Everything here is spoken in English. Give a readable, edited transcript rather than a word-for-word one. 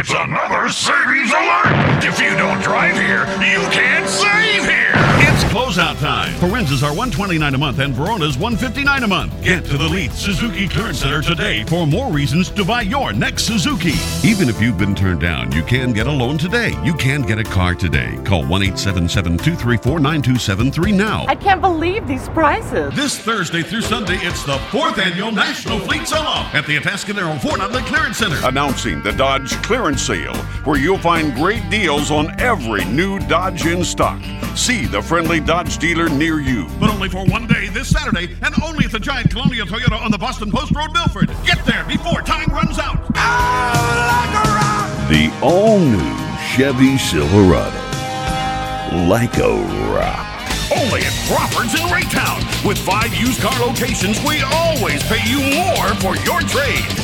It's another savings alert! If you don't drive here, you can't save here! It's closeout time. Forenza's are $129 a month and Verona's $159 a month. Get to the Leith Suzuki Clearance Center today for more reasons to buy your next Suzuki. Even if you've been turned down, you can get a loan today. You can get a car today. Call 1-877-234-9273 now. I can't believe these prices. This Thursday through Sunday, it's the 4th Annual National Fleet Sell-Off at the Atascadero Ford Outlet Clearance Center. Announcing the Dodge Clearance Sale, where you'll find great deals on every new Dodge in stock. See the friendly Dodge dealer near you. But only for one day this Saturday, and only at the giant Colonial Toyota on the Boston Post Road, Milford. Get there before time runs out. The all-new Chevy Silverado. Like a rock. Only at Crawford's in Raytown. With 5 used car locations, we always pay you more for your trade.